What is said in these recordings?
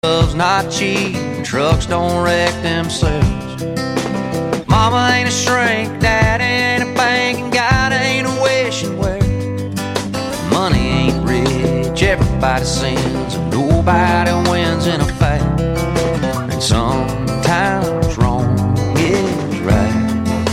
Love's not cheap, trucks don't wreck themselves. Mama ain't a shrink, Dad ain't a bank, and God ain't a wishing well. Money ain't rich, everybody sins, and nobody wins in a fight. And sometimes wrong is right.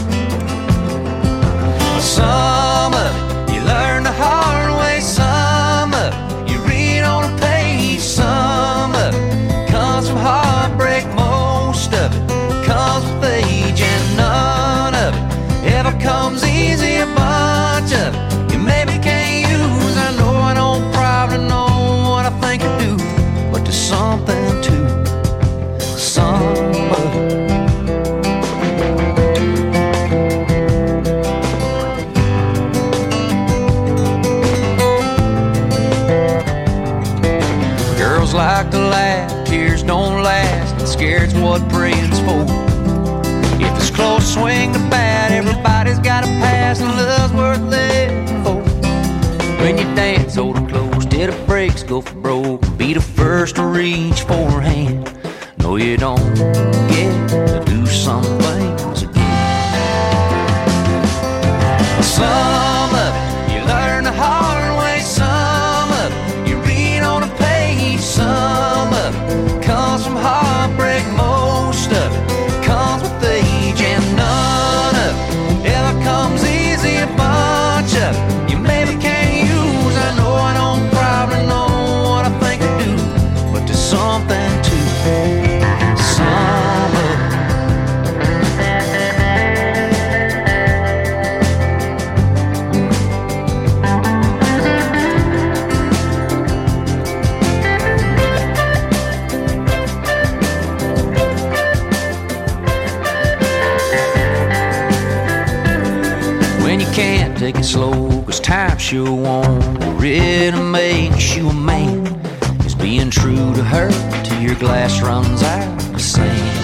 Some of it you learn the hard way, some of it you read on a page, some of it comes from heartbreak, most of it comes with age, and none of it ever comes easy. A bunch of it you maybe can't use. I know I don't probably know what I think I do, but there's something to some of it. Girls like to laugh, tears don't last, and scared's what praying's for. If it's close, swing the bat, everybody's got a pass, and love's worth living for. When you dance, hold it close till the brakes go for broke. Be the first to reach for a hand. No, you don't get to do some things again. Some of it you learn the hard way, some of it you read on a page, some of it comes from heartbreak, most of it comes with age, and none of it ever comes easy. A bunch of it you maybe can't use. I know I don't probably know what I think I do, but there's something to some of it. When you can't take it slow, 'cause time sure won't really make you a man. Is being true to her till your glass runs out of sand.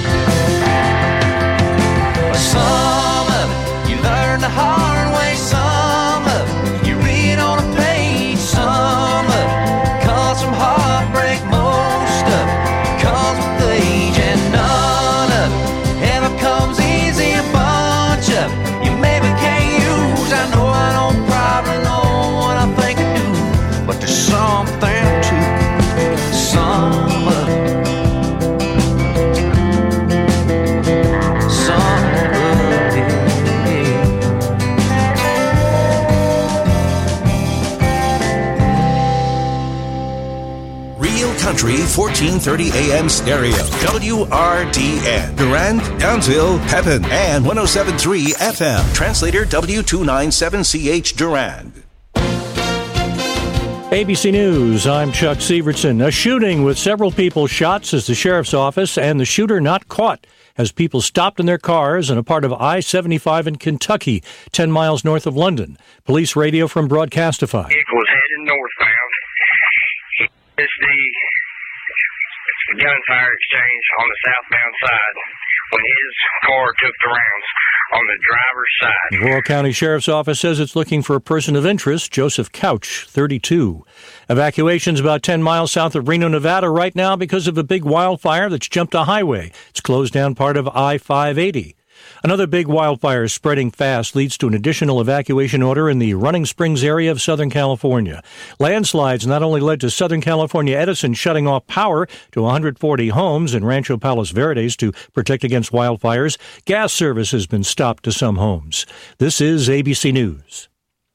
Some of it you learn the hard way, some of it you read on a page, some of it comes from heartbreak, most of it comes with age, and none of it ever comes easy. A bunch of it you maybe can't use. I know I don't probably know what I think I do, but there's something to some of it. Some of it. Real Country 1430 AM stereo. WRDN. Durand, Downsville, Pepin, and 107.3 FM. Translator W297CH Durand. ABC News, I'm Chuck Severson. A shooting with several people shot, says the sheriff's office, and the shooter not caught as people stopped in their cars in a part of I-75 in Kentucky, 10 miles north of London. Police radio from Broadcastify. Vehicle was heading northbound. It's the gunfire exchange on the southbound side when his car took the rounds on the driver's side. The Laurel County Sheriff's Office says it's looking for a person of interest, Joseph Couch, 32. Evacuations about 10 miles south of Reno, Nevada right now because of a big wildfire that's jumped a highway. It's closed down part of I-580. Another big wildfire spreading fast leads to an additional evacuation order in the Running Springs area of Southern California. Landslides not only led to Southern California Edison shutting off power to 140 homes in Rancho Palos Verdes to protect against wildfires, gas service has been stopped to some homes. This is ABC News.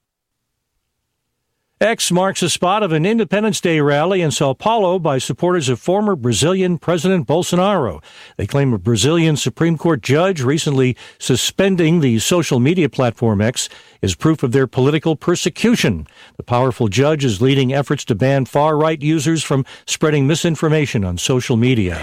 X marks the spot of an Independence Day rally in Sao Paulo by supporters of former Brazilian President Bolsonaro. They claim a Brazilian Supreme Court judge recently suspending the social media platform X is proof of their political persecution. The powerful judge is leading efforts to ban far-right users from spreading misinformation on social media.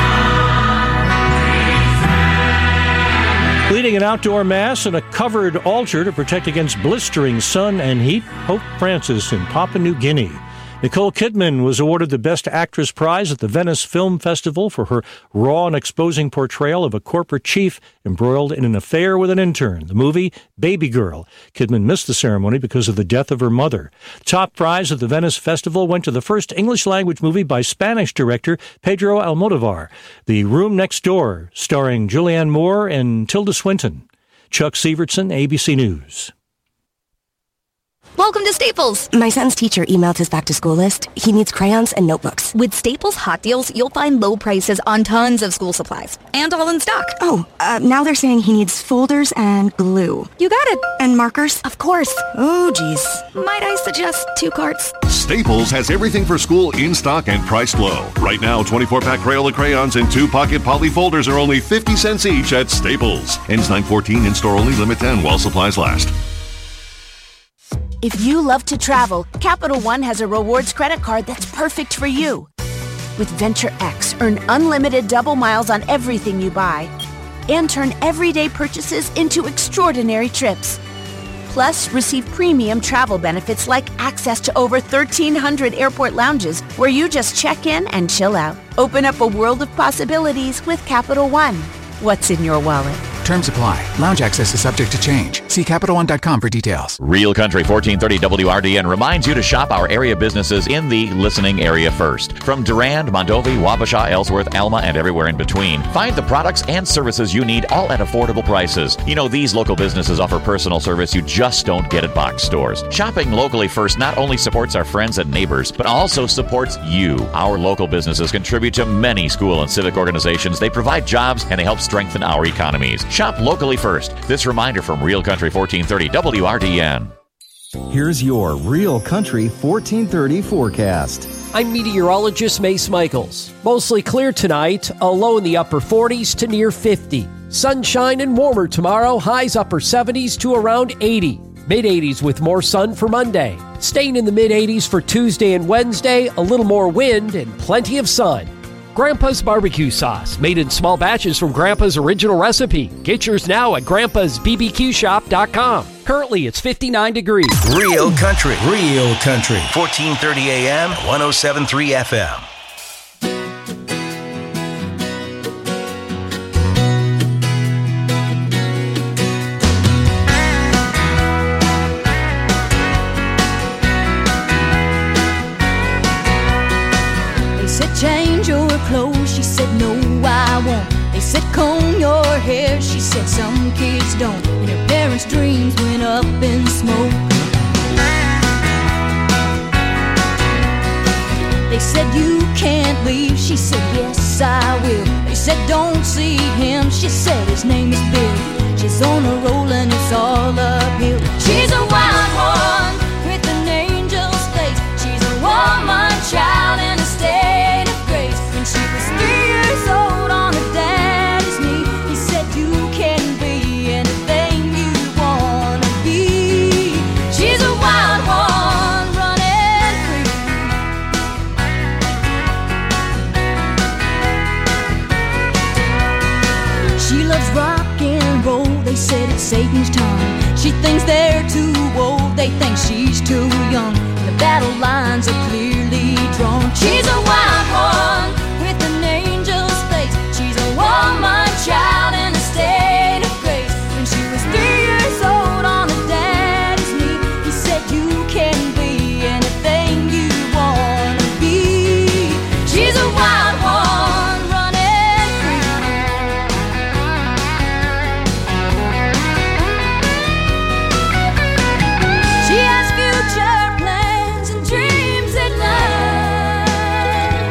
Leading an outdoor mass and a covered altar to protect against blistering sun and heat, Pope Francis in Papua New Guinea. Nicole Kidman was awarded the Best Actress prize at the Venice Film Festival for her raw and exposing portrayal of a corporate chief embroiled in an affair with an intern. The movie, Baby Girl. Kidman missed the ceremony because of the death of her mother. Top prize at the Venice Festival went to the first English-language movie by Spanish director Pedro Almodovar, The Room Next Door, starring Julianne Moore and Tilda Swinton. Chuck Sievertson, ABC News. Welcome to Staples. My son's teacher emailed his back-to-school list. He needs crayons and notebooks. With Staples Hot Deals, you'll find low prices on tons of school supplies. And all in stock. Oh, now they're saying he needs folders and glue. You got it. And markers? Of course. Oh, geez. Might I suggest 2 carts? Staples has everything for school in stock and priced low. Right now, 24-pack Crayola crayons and 2-pocket poly folders are only 50 cents each at Staples. Ends 9/14, in-store only, limit 10 while supplies last. If you love to travel, Capital One has a rewards credit card that's perfect for you. With Venture X, earn unlimited double miles on everything you buy and turn everyday purchases into extraordinary trips. Plus, receive premium travel benefits like access to over 1,300 airport lounges where you just check in and chill out. Open up a world of possibilities with Capital One. What's in your wallet? Terms apply. Lounge access is subject to change. See CapitalOne.com for details. Real Country 1430 WRDN reminds you to shop our area businesses in the listening area first. From Durand, Mondovi, Wabasha, Ellsworth, Alma, and everywhere in between. Find the products and services you need, all at affordable prices. You know, these local businesses offer personal service you just don't get at box stores. Shopping locally first not only supports our friends and neighbors, but also supports you. Our local businesses contribute to many school and civic organizations. They provide jobs and they help strengthen our economies. Shop locally first. This reminder from Real Country 1430 WRDN. Here's your Real Country 1430 forecast. I'm meteorologist Mace Michaels. Mostly clear tonight, a low in the upper 40s to near 50. Sunshine and warmer tomorrow, highs upper 70s to around 80. Mid-80s with more sun for Monday. Staying in the mid-80s for Tuesday and Wednesday, a little more wind and plenty of sun. Grandpa's barbecue sauce, made in small batches from Grandpa's original recipe. Get yours now at grandpa'sbbqshop.com. Currently, it's 59 degrees. Real Country. 1430 AM, 107.3 FM. Change your clothes, she said no I won't. They said comb your hair, she said some kids don't. And her parents' dreams went up in smoke. They said you can't leave, she said yes I will. They said don't see him, she said his name is Bill. She's on a roll and it's all uphill. She's a wild one with an angel's face. She's a woman child in a state. When she was 3 years old on her daddy's knee, he said you can be anything you wanna be. She's a wild one running free. She loves rock and roll, they said it's Satan's tongue. She thinks they're too old, they think she's too young. And the battle lines are clearly drawn. She's a wild one with an angel's face. She's a woman child in a state of grace. When she was 3 years old on her daddy's knee, he said you can be anything you wanna be. She's a wild one running free. She has future plans and dreams at night.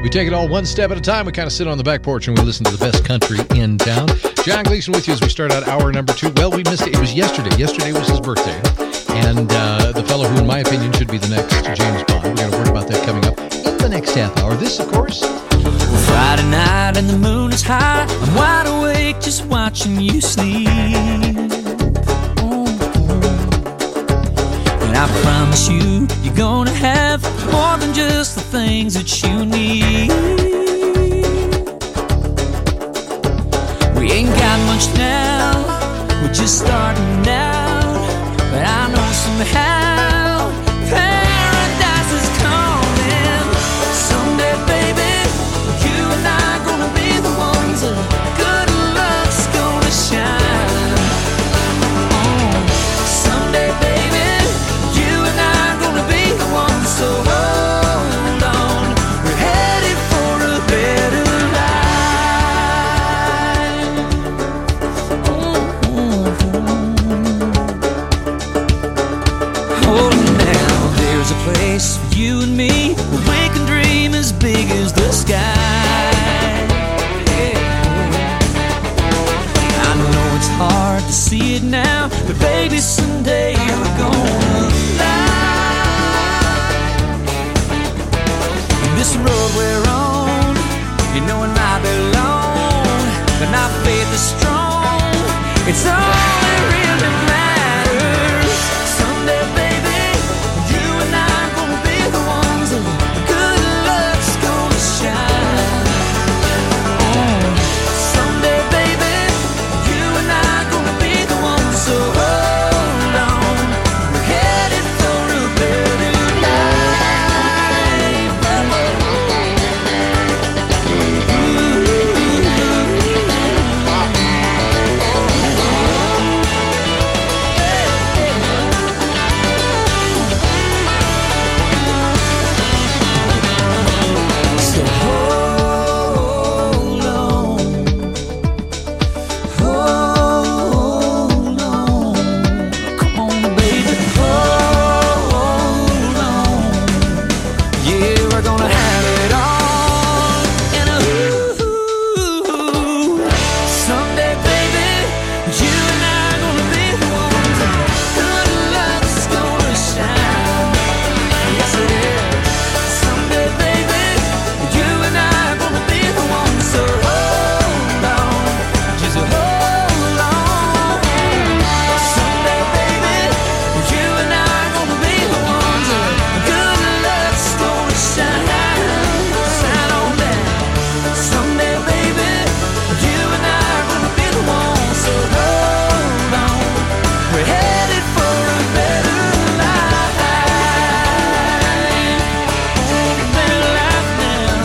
We take it all one step at a time. We kind of sit on the back porch and we listen to the best country in town. John Gleason with you as we start out hour number 2. Well, we missed it. It was yesterday. Yesterday was his birthday. And the fellow who, in my opinion, should be the next James Bond. We're going to worry about that coming up in the next half hour. This, of course... Friday night and the moon is high. I'm wide awake just watching you sleep. And I promise you, you're gonna have more than just the things that you need. We ain't got much now, we're just starting out. But I know somehow paradise is coming someday, baby. You and I gonna be the ones that good luck's gonna shine. Someday, baby, you and I gonna be the ones. So hold on, we're headed for a better life. Hold on now, there's a place for you and me where we can dream as big as the sky. It's hard to see it now, but baby, someday we're gonna fly. This road we're on, you know it might be long, but my faith is strong. It's all that really matters. Someday, baby, you and I gonna be the ones that good luck's gonna shine. Someday, baby, and I'm gonna be the one, so hold on. We're headed for a better So hold on. Hold on. Come on, baby, hold on. Yeah, we're gonna have it all. And someday, baby, you and I gonna be the ones. Good luck's gonna shine. Yes, it is. Someday, baby, you and I gonna be the ones. So hold on, just hold on. Someday, baby, you and I gonna be the ones. Good luck's gonna shine. Shine on down. Someday, baby, you and I gonna be the ones. So hold on, we're headed for a better life. A better life now.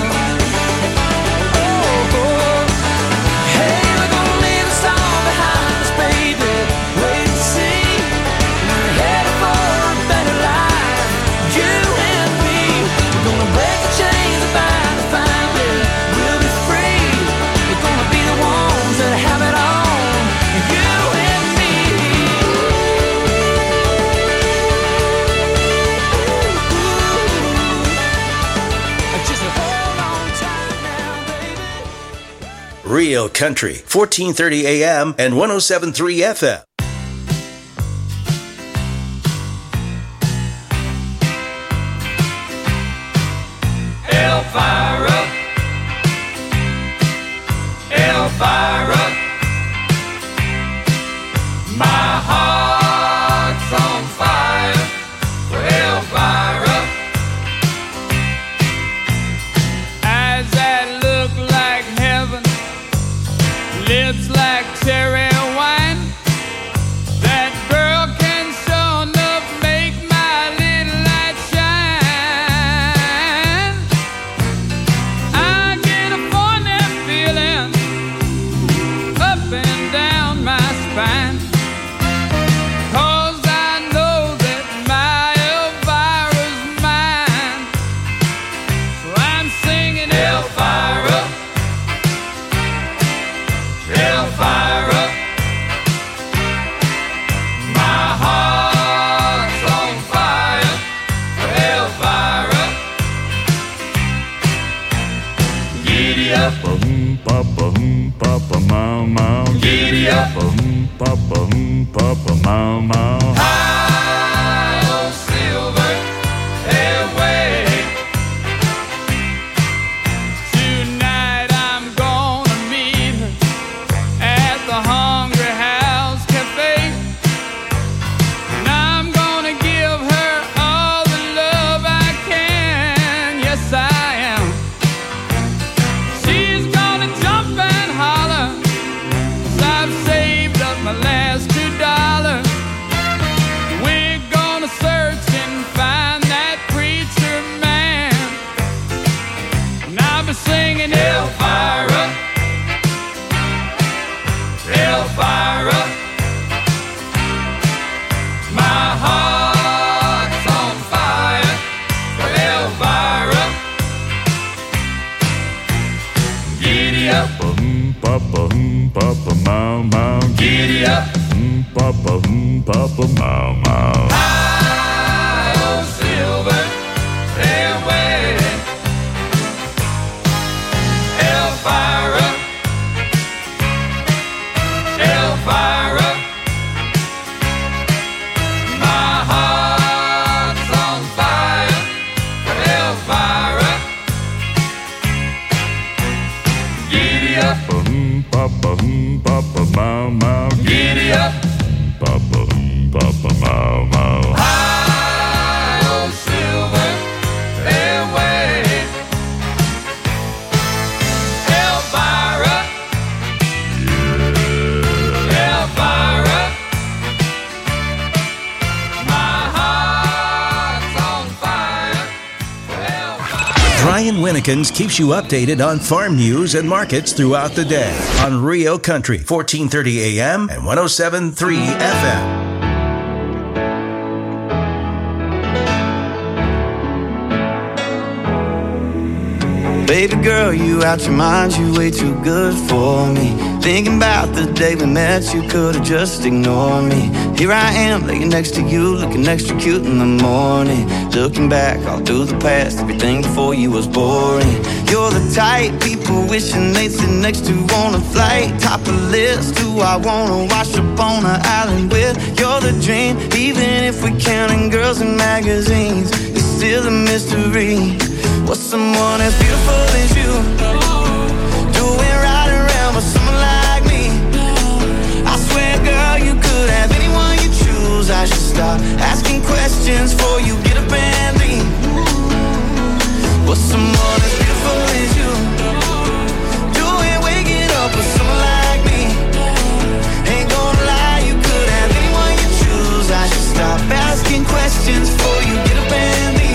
Hey, we're gonna leave us all behind us, baby. Wait and see. We're headed for a better life. You and me. We're gonna break the chains and bind the family. We'll be free. We're gonna be the ones that have it all. You and me. Just hold on tight now, baby. Real Country, 1430 AM and 107.3 FM. Elvira, Elvira, my heart's on fire for Elvira. Eyes that look like heaven, lips like cherry wine. papa, mau, mau. Giddy up, papa, mau, mau. High on silver airway. Tonight I'm gonna meet her at the Hungry House Cafe, and I'm gonna give her all the love I can. Yes, I am. She's gonna jump and holler, 'cause I've saved up my last $2. We're gonna search and find that preacher man, and I'll be singing Elvira, Elvira. My heart's on fire for Elvira. Giddy up, papa, mau, mau. Giddy up, papa, mau, mau. High on silver airway. Elvira, Elvira. My heart's on fire for Elvira. Giddy up, papa, mau, mau. Giddy up, papa, mau, mau. High on silver airway. Elvira, Elvira. My heart's on fire for Elvira. Brian Winnekins keeps you updated on farm news and markets throughout the day on Rio Country, 1430 AM and 107.3 FM. Baby girl, you out your mind, you way too good for me. Thinking about the day we met, you could've just ignored me. Here I am, laying next to you, looking extra cute in the morning. Looking back all through the past, everything before you was boring. You're the type people wishing they'd sit next to on a flight. Top of the list, who I wanna wash up on an island with. You're the dream, even if we're counting girls in magazines. It's still a mystery. What's someone as beautiful as you doing right around with someone like me? I swear, girl, you could have anyone you choose. I should stop asking questions before you get up and leave. What's someone as beautiful as you doing waking up with someone like me? Ain't gonna lie, you could have anyone you choose. I should stop asking questions before you get up and leave.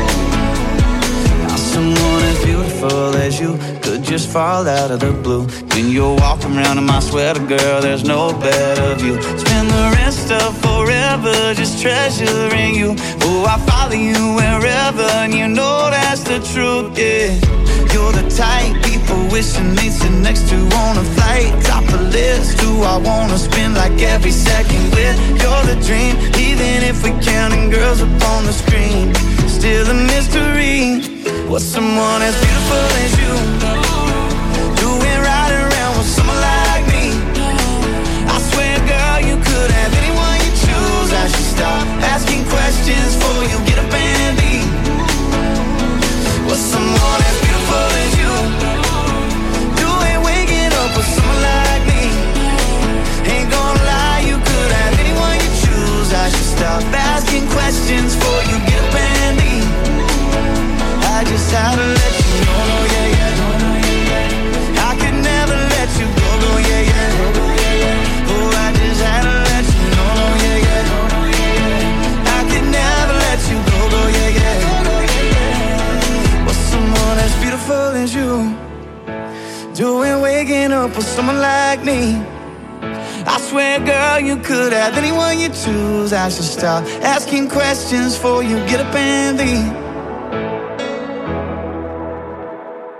Someone as beautiful as you could just fall out of the blue. When you're walking around in my sweater, girl, there's no better view. Spend the rest of forever just treasuring you. Oh, I follow you wherever, and you know that's the truth, yeah. You're the type people wishing they'd sit next to on a flight. Top of the list, who I wanna spend like every second with. You're the dream, even if we're counting girls up on the screen. Still a mystery. What's someone as beautiful as you doing right around with someone like me? I swear, girl, you could have anyone you choose. I should stop asking questions before you get up and leave. What's someone as beautiful as you doing waking up with someone like me? Ain't gonna lie, you could have anyone you choose. I should stop asking questions before you get up and leave. I just had to let you know, yeah, yeah. I could never let you go, yeah, yeah. Oh, I just had to let you know, yeah, yeah. I could never let you go, yeah, yeah. What's someone as beautiful as you doing waking up with someone like me? I swear, girl, you could have anyone you choose. I should stop asking questions before you get up and leave.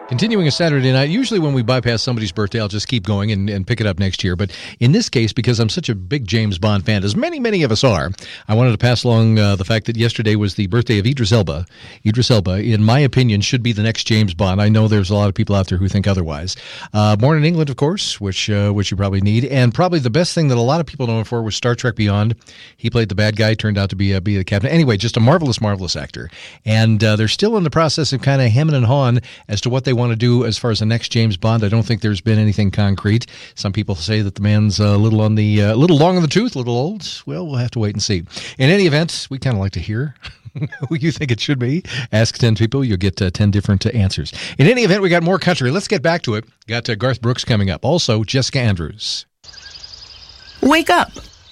Continuing a Saturday night, usually when we bypass somebody's birthday, I'll just keep going and pick it up next year. But in this case, because I'm such a big James Bond fan, as many of us are, I wanted to pass along the fact that yesterday was the birthday of Idris Elba. Idris Elba, in my opinion, should be the next James Bond. I know there's a lot of people out there who think otherwise. Born in England, of course, which you probably need. And probably the best thing that a lot of people know him for was Star Trek Beyond. He played the bad guy, turned out to be the captain. Anyway, just a marvelous actor. And they're still in the process of kind of hemming and hawing as to what they want to do as far as the next James Bond. I don't think there's been anything concrete. Some people say that the man's a little long in the tooth, a little old. Well, we'll have to wait and see. In any event, we kind of like to hear who you think it should be. Ask 10 people. You'll get 10 different answers. In any event, we got more country. Let's get back to it. Got Garth Brooks coming up. Also, Jessica Andrews. Wake up.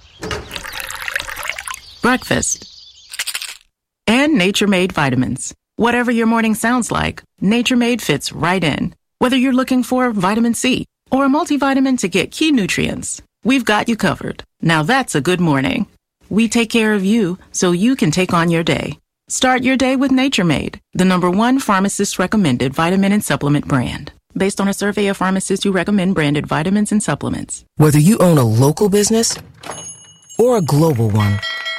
Breakfast. And Nature Made vitamins. Whatever your morning sounds like, Nature Made fits right in. Whether you're looking for vitamin C or a multivitamin to get key nutrients, we've got you covered. Now that's a good morning. We take care of you so you can take on your day. Start your day with Nature Made, the #1 pharmacist-recommended vitamin and supplement brand. Based on a survey of pharmacists who recommend branded vitamins and supplements. Whether you own a local business or a global one,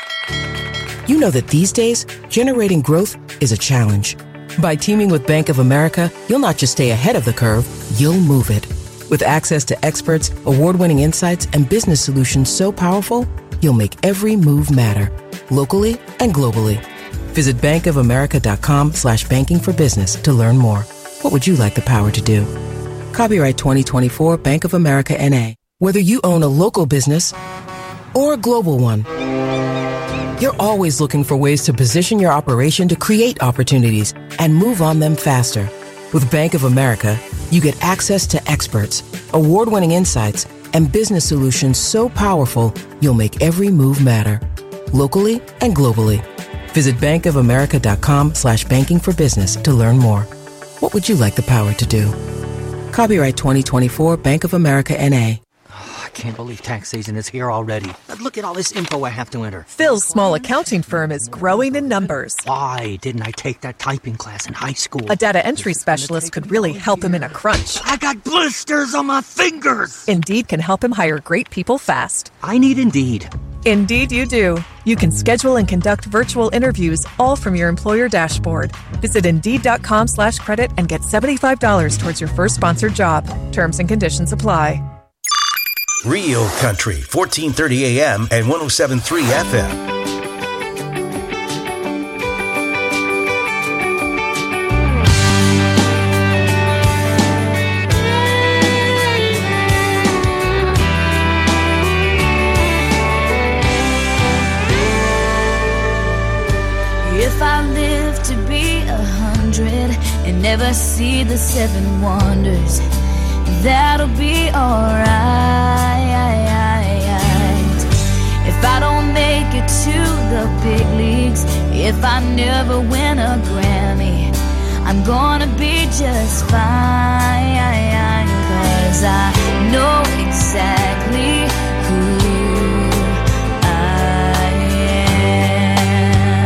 you know that these days, generating growth is a challenge. By teaming with Bank of America, you'll not just stay ahead of the curve, you'll move it. With access to experts, award-winning insights, and business solutions so powerful, you'll make every move matter, locally and globally. Visit bankofamerica.com/banking for business to learn more. What would you like the power to do? Copyright 2024 Bank of America N.A. Whether you own a local business or a global one, you're always looking for ways to position your operation to create opportunities and move on them faster. With Bank of America, you get access to experts, award-winning insights, and business solutions so powerful, you'll make every move matter, locally and globally. Visit bankofamerica.com/banking for business to learn more. What would you like the power to do? Copyright 2024 Bank of America N.A. I can't believe tax season is here already. Look at all this info I have to enter. Phil's small accounting firm is growing in numbers. Why didn't I take that typing class in high school? A data entry specialist could really help him in a crunch. I got blisters on my fingers. Indeed can help him hire great people fast. I need Indeed. Indeed you do. You can schedule and conduct virtual interviews all from your employer dashboard. Visit Indeed.com/credit and get $75 towards your first sponsored job. Terms and conditions apply. Real Country, 1430 AM and 107.3 FM. If I live to be 100 and never see the 7 wonders, that'll be alright. If I don't make it to the big leagues, if I never win a Grammy, I'm gonna be just fine, 'cause I know exactly who I am.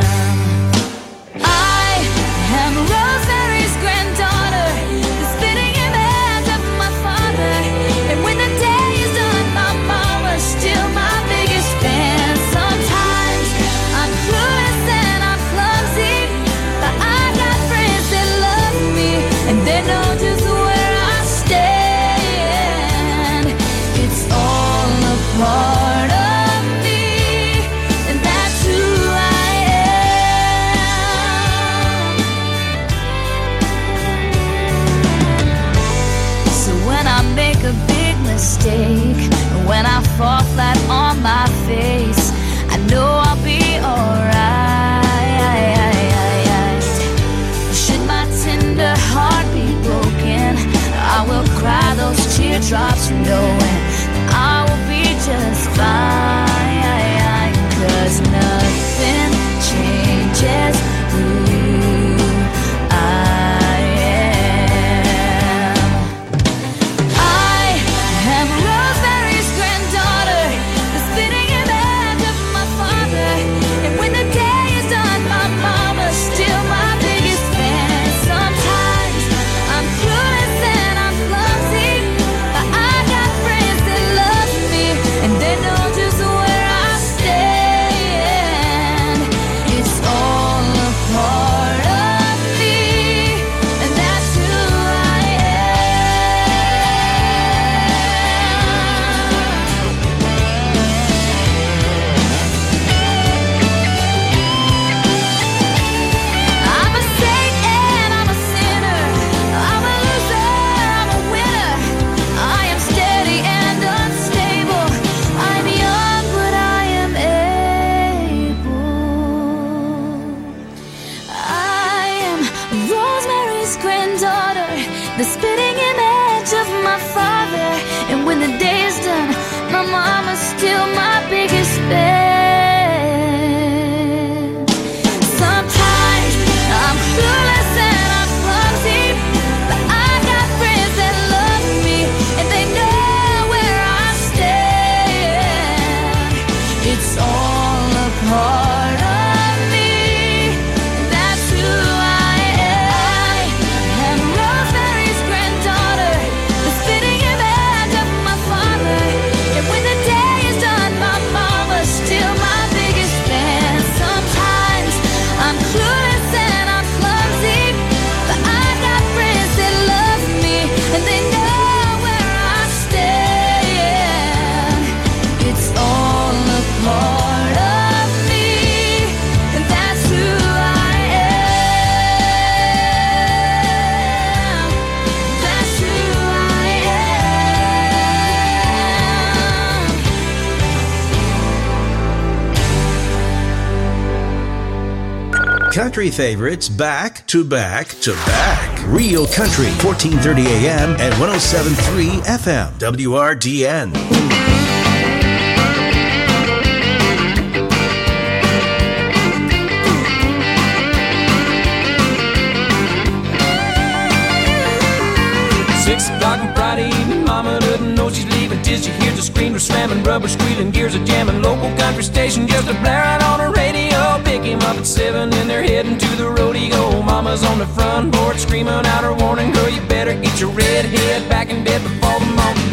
I am Rosemary's granddaughter, the spinning image of my father, and when the day is done, my mama's still my biggest fan. Sometimes I'm clueless and I'm clumsy, but I got friends that love me, and they know just where I stand. It's all the spitting image of my father. And when the day is done, my mama's still my biggest fan. Sometimes I'm clueless and I'm clumsy, but I got friends that love me and they know where I stand. It's all a part of me, that's who I am. I'm Rosemary's granddaughter, the spitting image of my father. And when the day is done, my mama's still my biggest fan. Sometimes I'm clueless and I'm clumsy, but I got friends that love me and they know where I stand. It's all a part of me, and that's who I am. That's who I am. Country favorites back to back to back. Real Country, 1430 AM and 107.3 FM. WRDN. Six o'clock on Friday evening, mama doesn't know she's leaving till she hears the screamer slamming, rubber squealing, gears are jamming. Local country station just a blaring on her radio. Pick him up at 7 and they're heading to the rodeo. Mama's on the front porch screaming out her warning, girl, you better get your red head back in bed before the morning.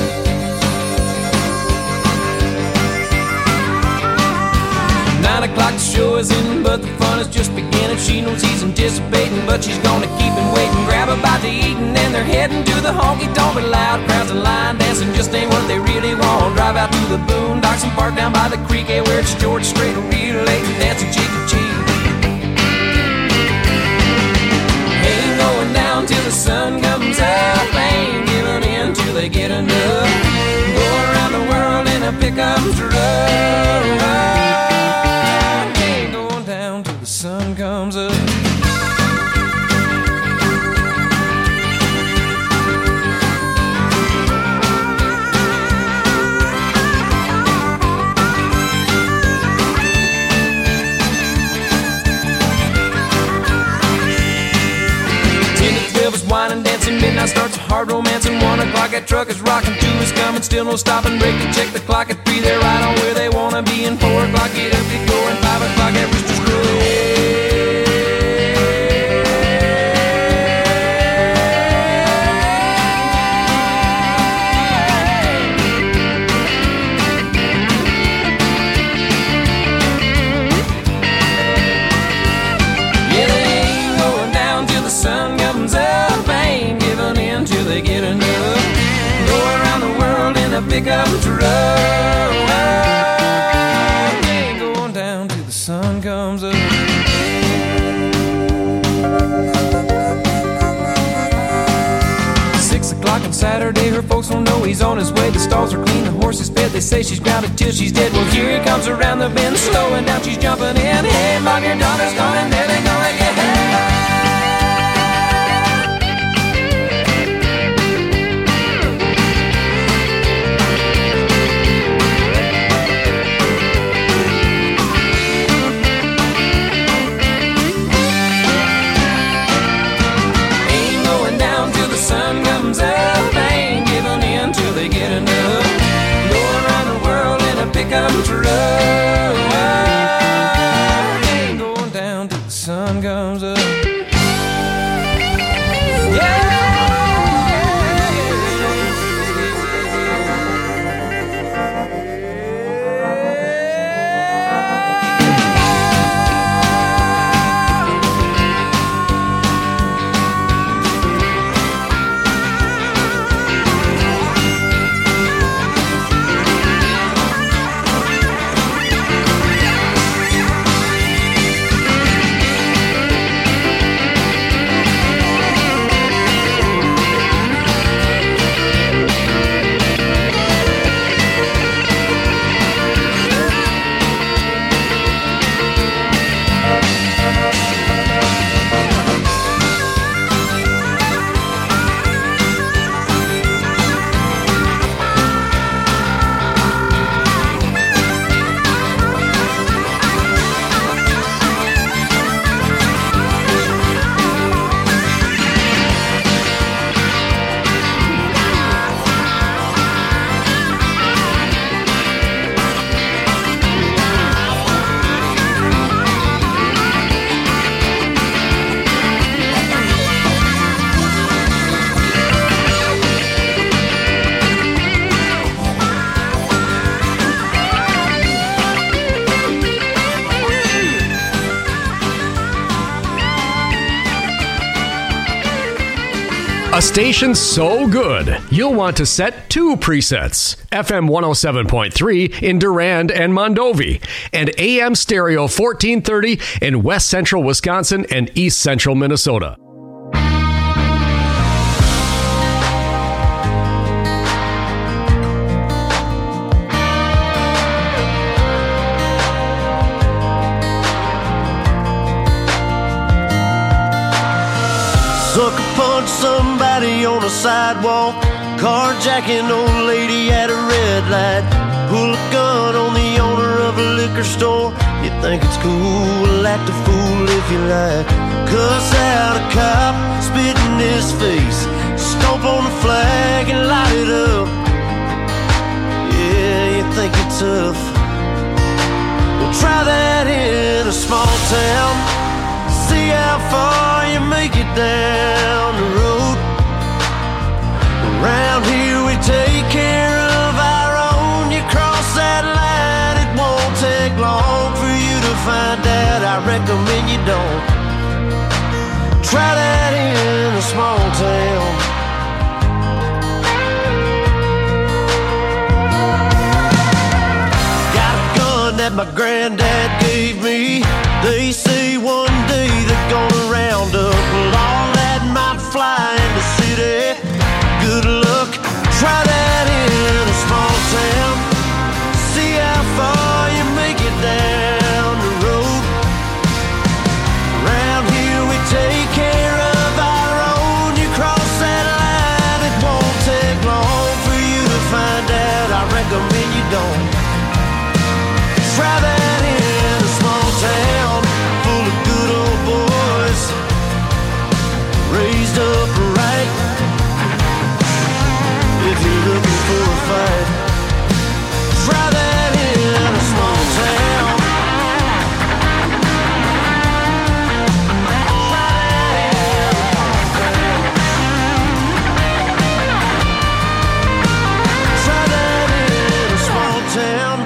9 o'clock the show is in, but the fun is just beginning. She knows he's anticipating, but she's gonna keep him waiting. Grab a bite to eating and they're heading to the honky-tonk. But loud crowds and line dancing just ain't what they really want. Drive out to the boondocks and park down by the creek, yeah, where it's George Strait, relating, dancing cheek to cheek. Ain't going down till the sun comes up, ain't giving in till they get enough. Go around the world in a pickup truck. Sun comes up. Wine and dancing, midnight starts a hard romance, and 1 o'clock that truck is rocking, 2 is coming, still no stopping, break to check the clock at 3, they're right on where they wanna be, and 4 o'clock get up, get going, 5 o'clock that rooster's crowing. Pickup truck, ain't going down till the sun comes up. 6 o'clock on Saturday, her folks don't know he's on his way. The stalls are clean, the horse is fed. They say she's grounded till she's dead. Well, here he comes around the bend, slowing down, she's jumping in. Hey, mom, your daughter's coming, there they go again. Pickup truck, ain't going down till the sun comes up. A station so good, you'll want to set 2 presets. FM 107.3 in Durand and Mondovi, and AM stereo 1430 in West Central Wisconsin and East Central Minnesota. Sucker punch somebody on a sidewalk, carjacking old lady at a red light, pull a gun on the owner of a liquor store. You think it's cool, act a fool if you like, cuss out a cop, spit in his face, stomp on the flag and light it up. Yeah, you think you're tough. Well, try that in a small town, see how far you make it down the road. Around here we take care of our own. You cross that line, it won't take long for you to find out. I recommend you don't. Try that in a small town. Got a gun that my granddad gave me. They say one day they're gonna round up all that might fly in the city. Good luck, try that in a small town, see how far you make it down the road. Around here we take care of our own. You cross that line, it won't take long for you to find out. I recommend you don't. Try that in a small town, full of good old boys, raised up right. If you're looking for a fight, try that in a small town. Try that in a small town.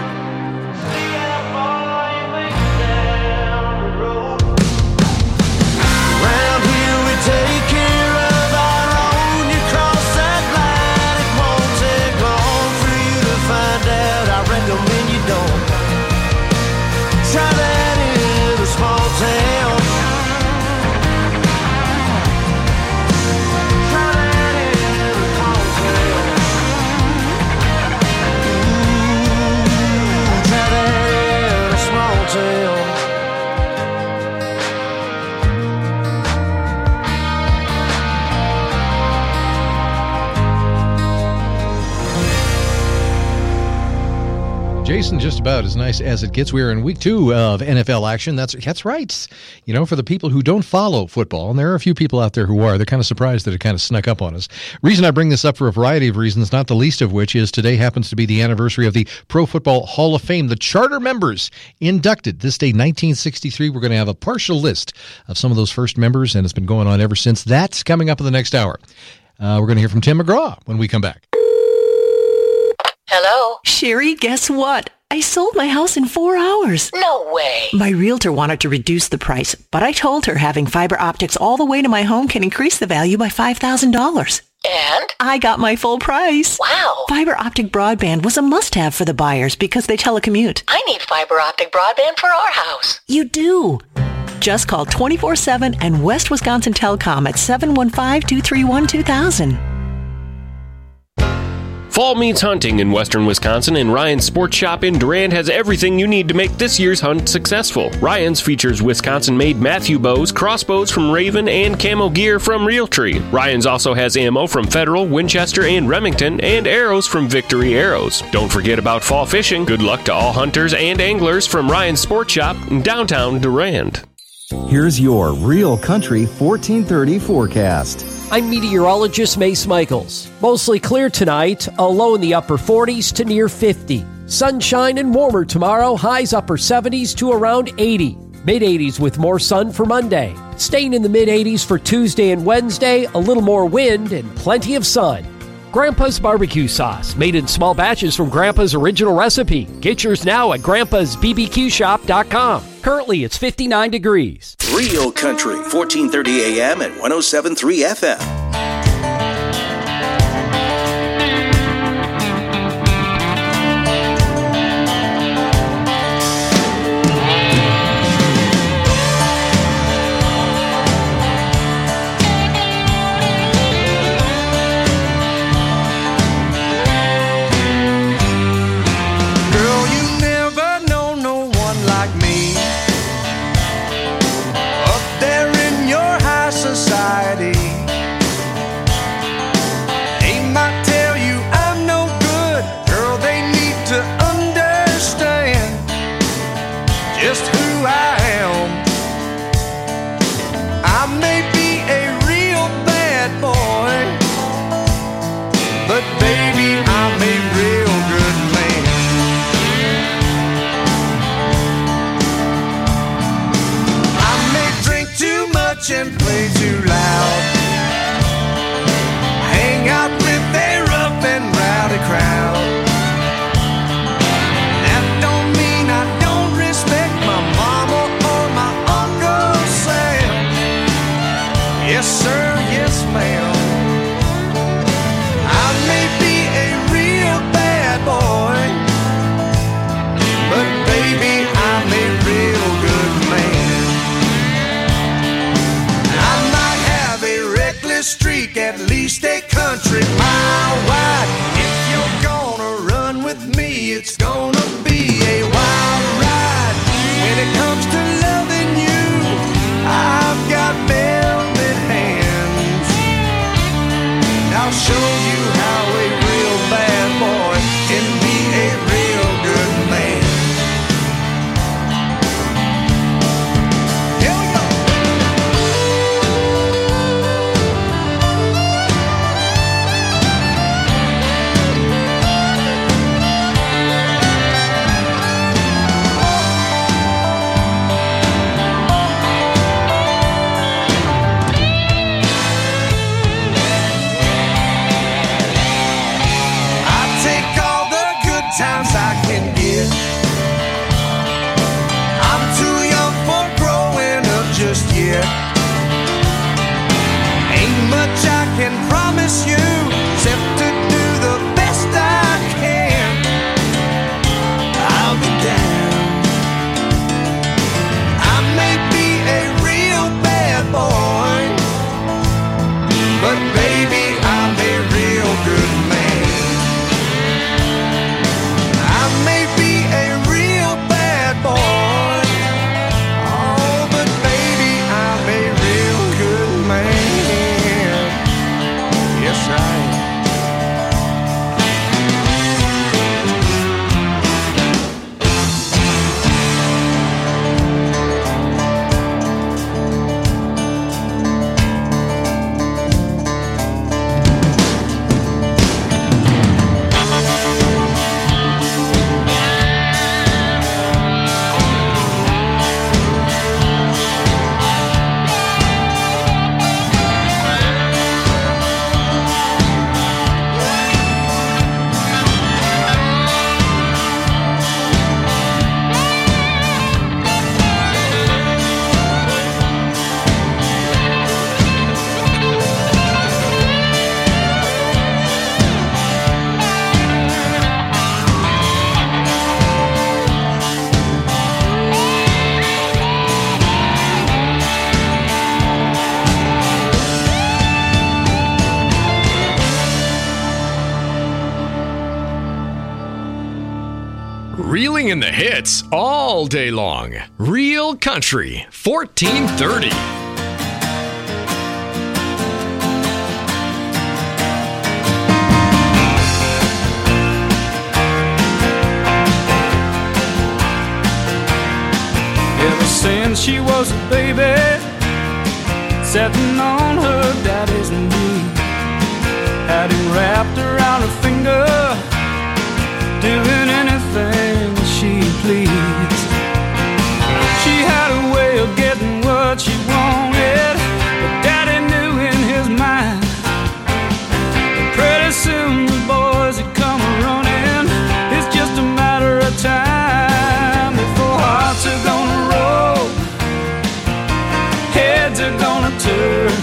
Jason, just about as nice as it gets. We are in week 2 of NFL action. That's right. You know, for the people who don't follow football, and there are a few people out there who are, they're kind of surprised that it kind of snuck up on us. Reason I bring this up for a variety of reasons, not the least of which is today happens to be the anniversary of the Pro Football Hall of Fame. The charter members inducted this day, 1963. We're going to have a partial list of some of those first members, and it's been going on ever since. That's coming up in the next hour. We're going to hear from Tim McGraw when we come back. Hello? Sherry, guess what? I sold my house in 4 hours. No way. My realtor wanted to reduce the price, but I told her having fiber optics all the way to my home can increase the value by $5,000. And? I got my full price. Wow. Fiber optic broadband was a must-have for the buyers because they telecommute. I need fiber optic broadband for our house. You do. Just call 24/7 and West Wisconsin Telecom at 715-231-2000. Fall means hunting in western Wisconsin, and Ryan's Sports Shop in Durand has everything you need to make this year's hunt successful. Ryan's features Wisconsin-made Matthew bows, crossbows from Raven, and camo gear from Realtree. Ryan's also has ammo from Federal, Winchester, and Remington, and arrows from Victory Arrows. Don't forget about fall fishing. Good luck to all hunters and anglers from Ryan's Sports Shop in downtown Durand. Here's your Real Country 1430 forecast. I'm meteorologist Mace Michaels. Mostly clear tonight, a low in the upper 40s to near 50. Sunshine and warmer tomorrow, highs upper 70s to around 80. Mid-80s with more sun for Monday. Staying in the mid-80s for Tuesday and Wednesday, a little more wind and plenty of sun. Grandpa's barbecue sauce, made in small batches from Grandpa's original recipe. Get yours now at grandpa'sbbqshop.com. Currently, it's 59 degrees. Real Country, 1430 AM and 107.3 FM. much and play too loud. Hang out with a rough and rowdy crowd. That don't mean I don't respect my mama or my Uncle Sam. Yes sir, yes ma'am. I may be a real bad boy, but baby I'm a real good man. I might have a reckless streak, at least a country mile wide. If you're gonna run with me, it's gonna be a wild ride. When it comes to loving you, I've got velvet hands. I'll show you how a real bad boy can be a real good man. Here we go. Times I can give. I'm too young for growing up just yet. Ain't much I can promise you except to do the best I can. I'll be down. I may be a real bad boy, but baby I'm a real good man. I may be a real bad boy, oh, but baby, I'm a real good man. Yes, I am. Reeling in the hits all day long. Real Country, 1430. Ever since she was a baby, sitting on her daddy's knee, had him wrapped around her finger, doing anything she pleased. She had a way of getting what she wanted, but daddy knew in his mind that pretty soon the boys would come running. It's just a matter of time before hearts are gonna roll, heads are gonna turn,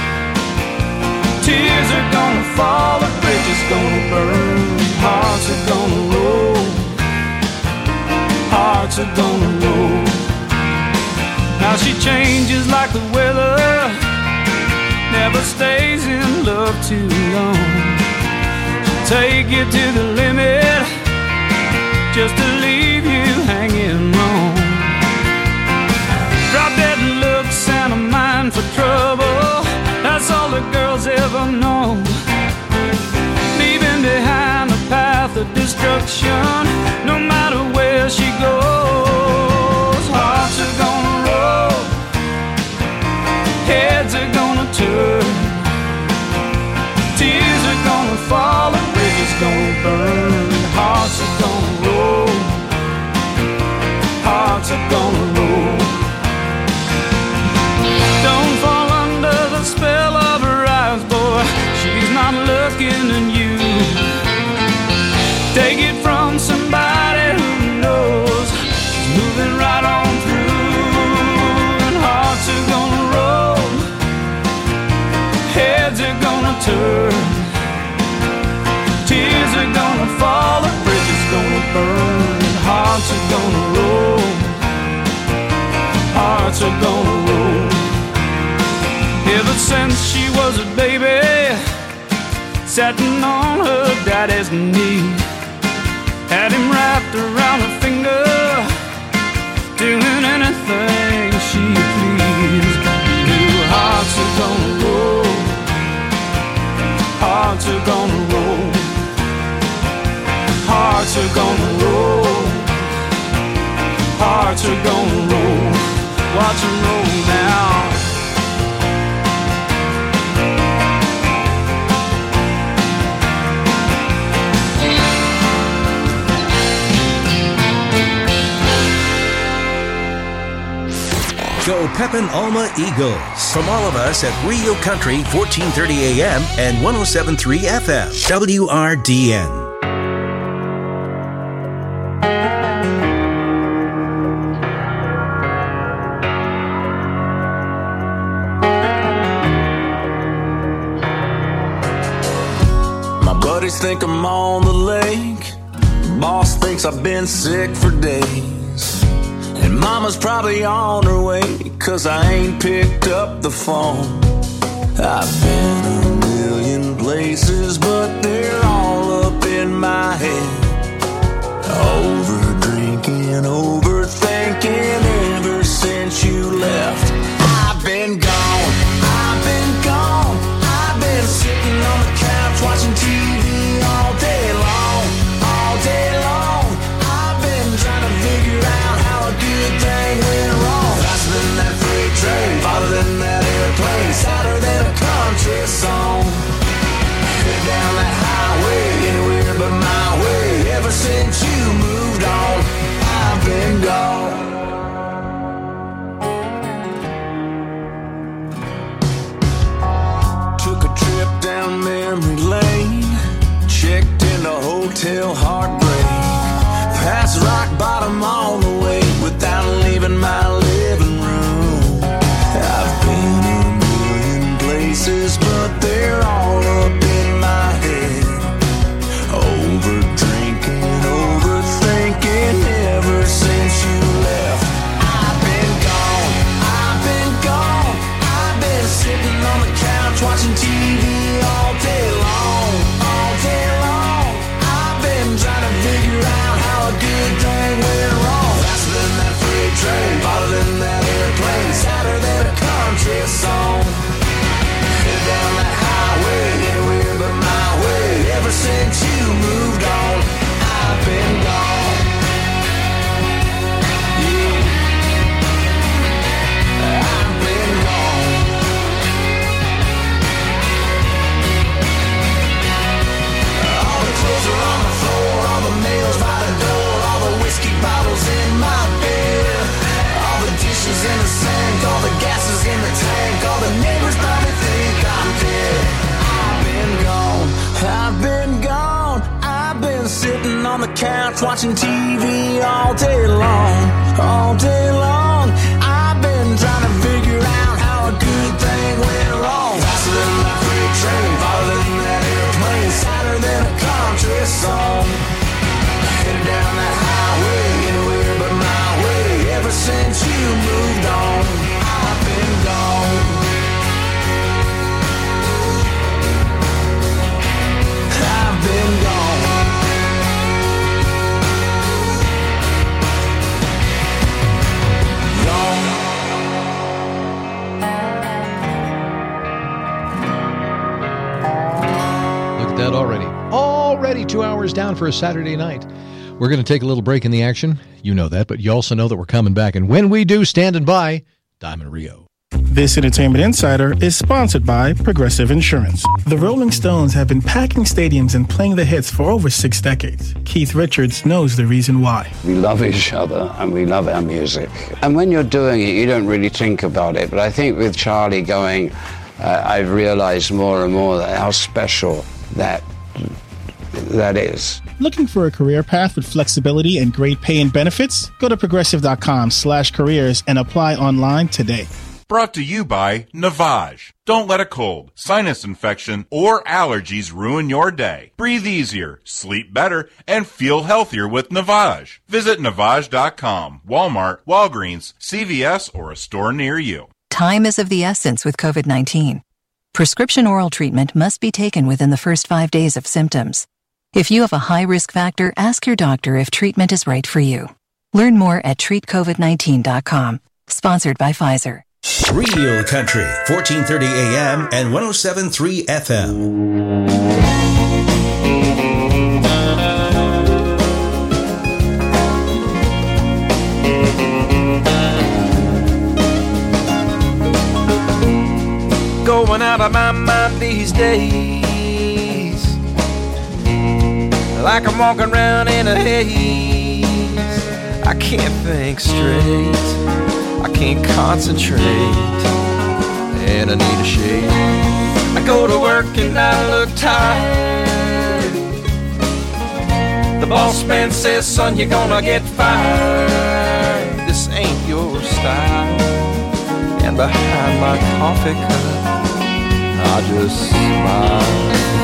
tears are gonna fall, the bridges gonna burn, hearts are gonna roll, hearts are gonna roll. Now she changes like the weather, never stays in love too long. She'll take you to the limit just to leave you hanging on. Drop dead looks and a mind for trouble, that's all the girls ever know. Leaving behind a path of destruction, no matter where she goes. Hearts are gonna roll, heads are gonna turn, tears are gonna fall, and bridges gonna burn. Hearts are gonna roll, hearts are gonna roll. Don't fall turn. Tears are gonna fall, the bridge is gonna burn, and hearts are gonna roll. Hearts are gonna roll. Ever since she was a baby, sitting on her daddy's knee, had him wrapped around her finger, doing anything she pleased. New hearts are gonna roll. Hearts are gonna roll. Hearts are gonna roll. Hearts are gonna roll. Watch them roll now. Go Pepin Alma Eagles. From all of us at Rio Country, 1430 AM and 107.3 FM. WRDN. My buddies think I'm on the lake. Boss thinks I've been sick for days. And mama's probably on her way, 'cause I ain't picked up the phone. I've been a million places, but they're all up in my head. Over drinking, overthinking, ever since you left. I've been gone, I've been gone. I've been sitting on the couch watching TV all day long, all day long. I've been trying to figure out how a good thing went wrong. Faster than that freight train, farther than that airplane, sadder than a country song. Head down that highway, anywhere but my way. Ever since you moved on, I've been gone. Took a trip down memory lane, checked into Hotel Heartbreak, past rock bottom on the way, without leaving my living room. I've been a million places, but they're all up in my head. Over drinking, overthinking, ever since you left. I've been gone, I've been gone. I've been sitting on the couch watching TV all day long, all day long. I've been trying to figure out how a good thing went wrong. Faster than that freight train, farther than that airplane, sadder than a country song. Head down that highway, anywhere but my way. Ever since you moved on, I've been gone. Yeah, I've been gone. All the clothes are on the floor, all the mail's by the door, all the whiskey bottles in my bed, all the dishes in the sink, all the gases in the tank, all the neighbors probably think I'm dead. I've been gone, I've been gone. I've been sitting on the couch watching TV all day long, all day long. I've been trying to figure out how a good thing went wrong. Faster than that freight train, farther than that airplane, sadder than a country song. Headed down that highway, anywhere but my way. Ever since you moved on, I've been gone. I've been gone. Gone. Look at that already. Already 2 hours down for a Saturday night. We're going to take a little break in the action. You know that, but you also know that we're coming back. And when we do, standing by, Diamond Rio. This Entertainment Insider is sponsored by Progressive Insurance. The Rolling Stones have been packing stadiums and playing the hits for over 6 decades. Keith Richards knows the reason why. We love each other and we love our music. And when you're doing it, you don't really think about it. But I think with Charlie going, I've realized more and more that how special that is. Looking for a career path with flexibility and great pay and benefits? Go to progressive.com/careers and apply online today. Brought to you by Navage. Don't let a cold, sinus infection, or allergies ruin your day. Breathe easier, sleep better, and feel healthier with Navage. Visit Navage.com, Walmart, Walgreens, CVS, or a store near you. Time is of the essence with COVID-19. Prescription oral treatment must be taken within the first 5 days of symptoms. If you have a high risk factor, ask your doctor if treatment is right for you. Learn more at treatcovid19.com. Sponsored by Pfizer. Real Country, 1430 AM and 107.3 FM. Going out of my mind these days, like I'm walking around in a haze. I can't think straight, I can't concentrate, and I need a shade. I go to work and I look tired. The boss man says, son, you're gonna get fired. This ain't your style. And behind my coffee cup, I just smile.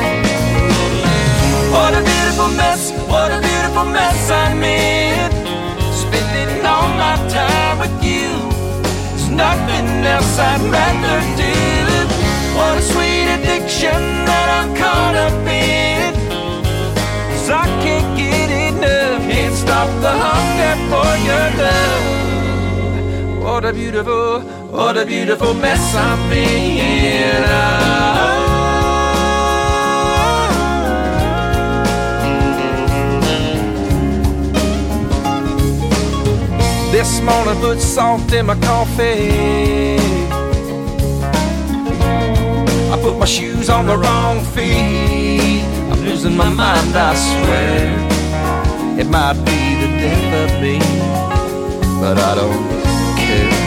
What a beautiful mess, what a beautiful mess I made. Spending all my time with you, there's nothing else I'd rather do. What a sweet addiction that I'm caught up in, 'cause I can't get enough, can't stop the hunger for your love. What a beautiful mess I'm in. This morning put salt in my coffee. I put my shoes on the wrong feet. I'm losing my mind, I swear. It might be the death of me, but I don't care.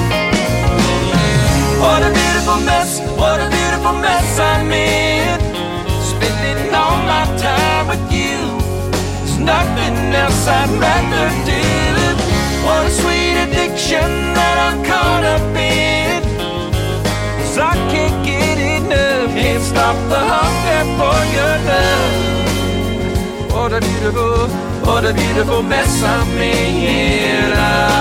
What a beautiful mess, what a beautiful mess I'm in. Spending all my time with you, there's nothing else I'd rather do. What a sweet addiction that I'm caught up in, 'cause I can't get enough, can't stop the hunger for your love. What a beautiful mess I'm in.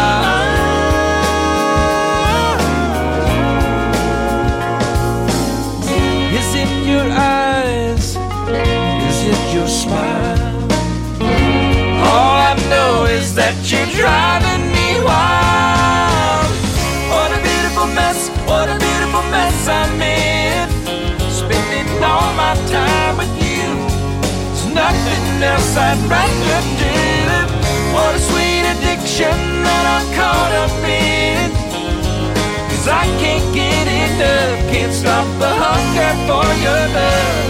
Is it your eyes? Is it your smile? All I know is that you're driving me wild. What a beautiful mess, what a beautiful mess I'm in. Spending all my time with you, there's nothing else I'd rather do. What a sweet addiction that I'm caught up in, 'cause I can't get enough, can't stop the hunger for your love.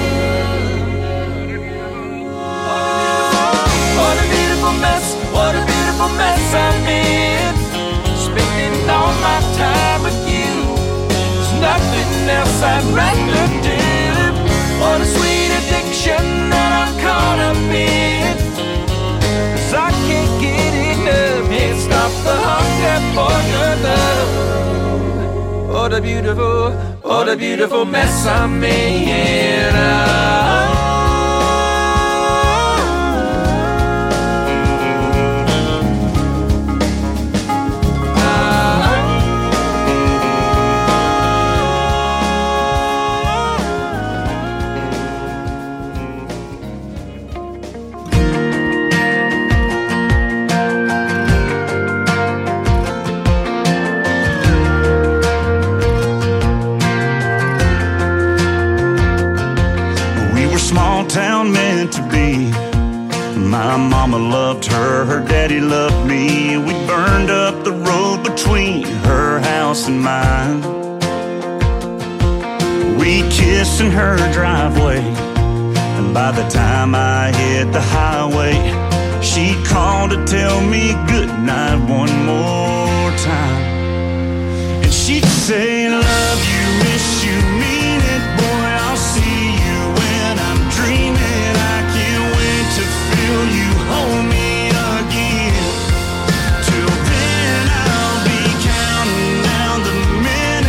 What a beautiful mess, what a beautiful mess I'm in. Spending all my time with you, there's nothing else I'd rather do. What a sweet addiction that I'm caught up in, 'cause I can't get enough, can't stop the hunger for your love. What a beautiful mess I'm in. Town meant to be. My mama loved her, her daddy loved me. We burned up the road between her house and mine. We kissed in her driveway, and by the time I hit the highway, she called to tell me good night one more time. And she'd say, love you, miss you, mean it, boy, I'll see you when I'm dreaming. I can't wait to feel you hold me again. Till then I'll be counting down the minutes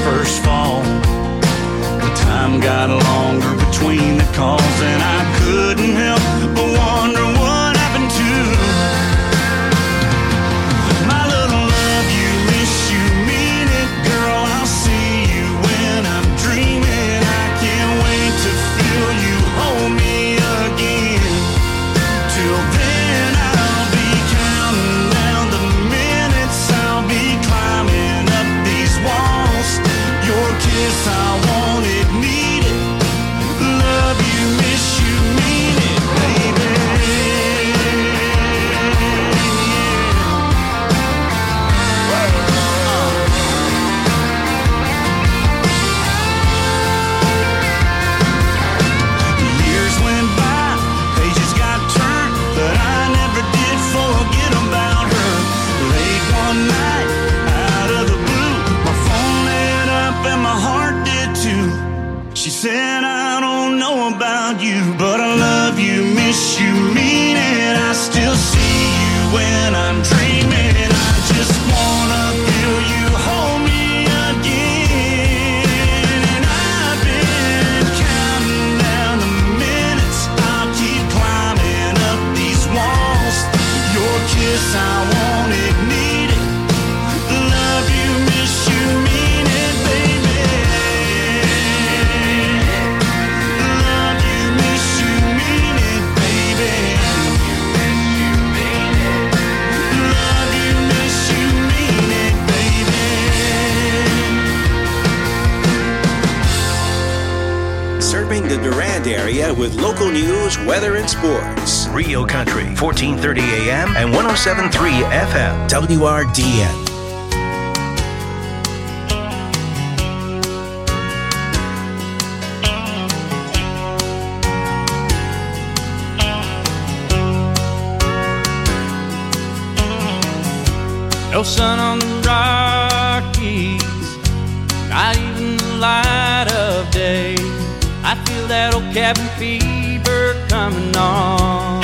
first fall. The time got longer between the calls, and I couldn't help but wonder what happened to my little love. You wish you mean it, girl. I'll see you when I'm dreaming. I can't wait to feel you hold me again. Till then I'll be counting down the minutes. I'll be climbing up these walls. Your kiss, I want it, need it. Love you, miss you, mean it, baby. Years went by, pages got turned, but I never did forget about her. Late one night, out of the blue, my phone lit up and my heart did too. She said, I don't know about you, but I love you, miss you, mean it. I still see you when I'm dreaming. I just wanna feel you hold me again. And I've been counting down the minutes. I'll keep climbing up these walls. Your kiss, I want it, need it. Love you, miss you, mean it, baby. Love you, miss you, mean it, baby. Love you, miss you, mean it, baby. Serving the Durand area with local news, weather, and sports. Rio Country, 1430 AM and 107.3 FM. WRDN. No sun on the Rockies, not even the light of day. I feel that old cabin fever coming on.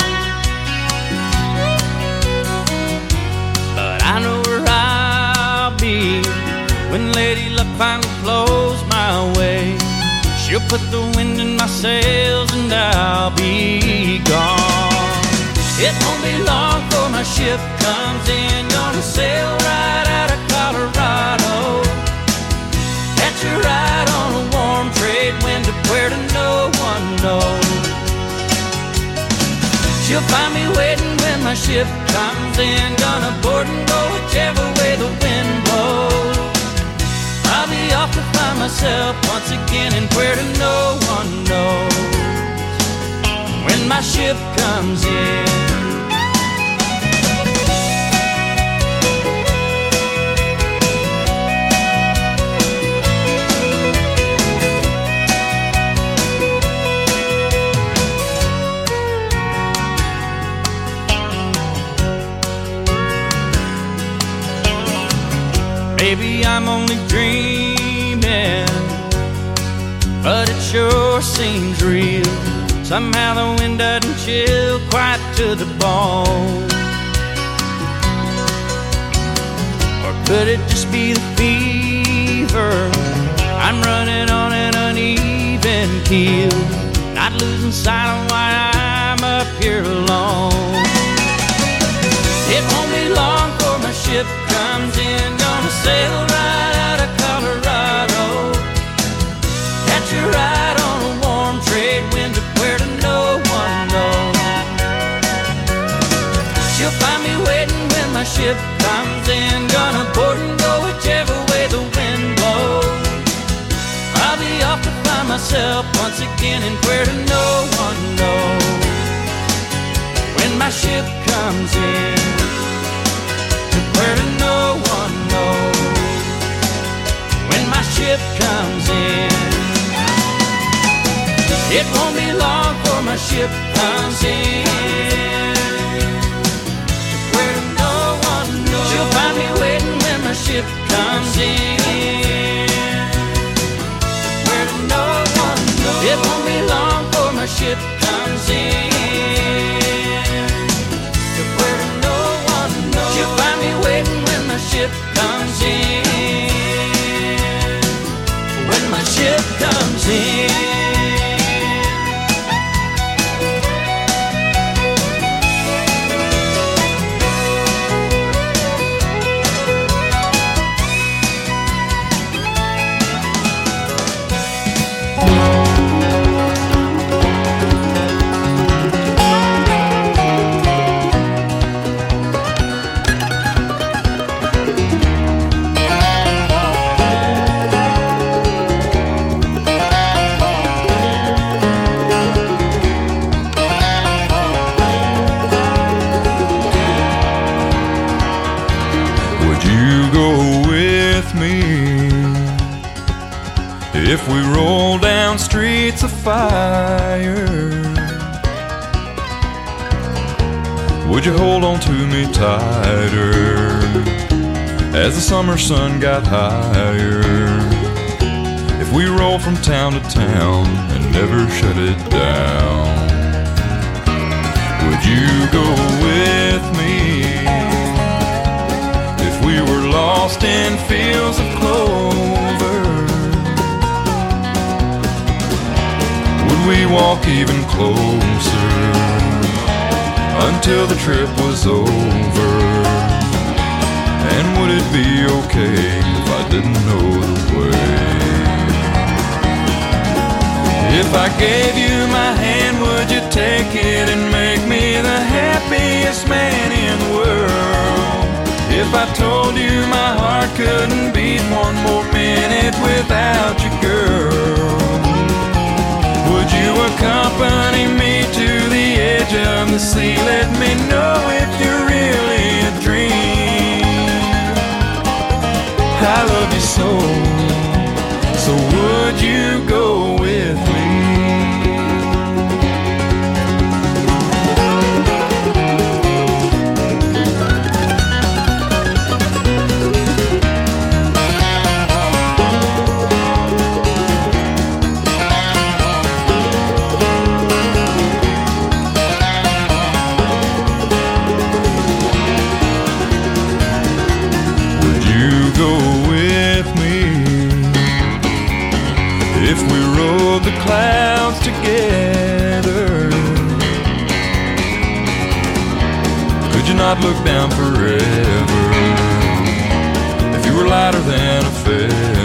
But I know where I'll be when Lady Luck finally blows my way. She'll put the wind in my sails and I'll be gone. It won't be long before my ship comes in, gonna sail right out of Colorado. Catch a ride on a warm trade wind to where no one knows. She'll find me waiting when my ship comes in, gonna board and go whichever way the wind blows. I'll be off to find myself once again in where no one knows. When my ship comes in. Maybe I'm only dreaming, but it sure seems real. Somehow the wind doesn't chill quite to the bone. Or could it just be the fever? I'm running on an uneven keel, not losing sight of why I'm up here alone. It won't be long before my ship comes in, gonna sail right out of Colorado. Catch a ride on a warm trade wind to where no one knows. She'll find me waiting when my ship comes in, gonna board and go whichever way the wind blows. I'll be off to find myself once again in where no one knows. When my ship comes in, where no one knows. When my ship comes in, it won't be long before my ship comes in. Where no one knows. She'll find me waiting when my ship comes in. Where no one knows. It won't be long before my ship comes in. Where no one knows. She'll find me waiting when my ship comes in. If we roll down streets of fire, would you hold on to me tighter as the summer sun got higher? If we roll from town to town and never shut it down, would you go with me? If we were lost in fields of clover, would we walk even closer until the trip was over? And would it be okay if I didn't know the way? If I gave you my hand, would you take it and make me the happiest man in the world? If I told you my heart couldn't beat one more minute without you, girl, would you accompany me to the edge of the sea? Let me know if you're really a dream. I love you so would you go with me? The clouds together, could you not look down forever? If you were lighter than a feather,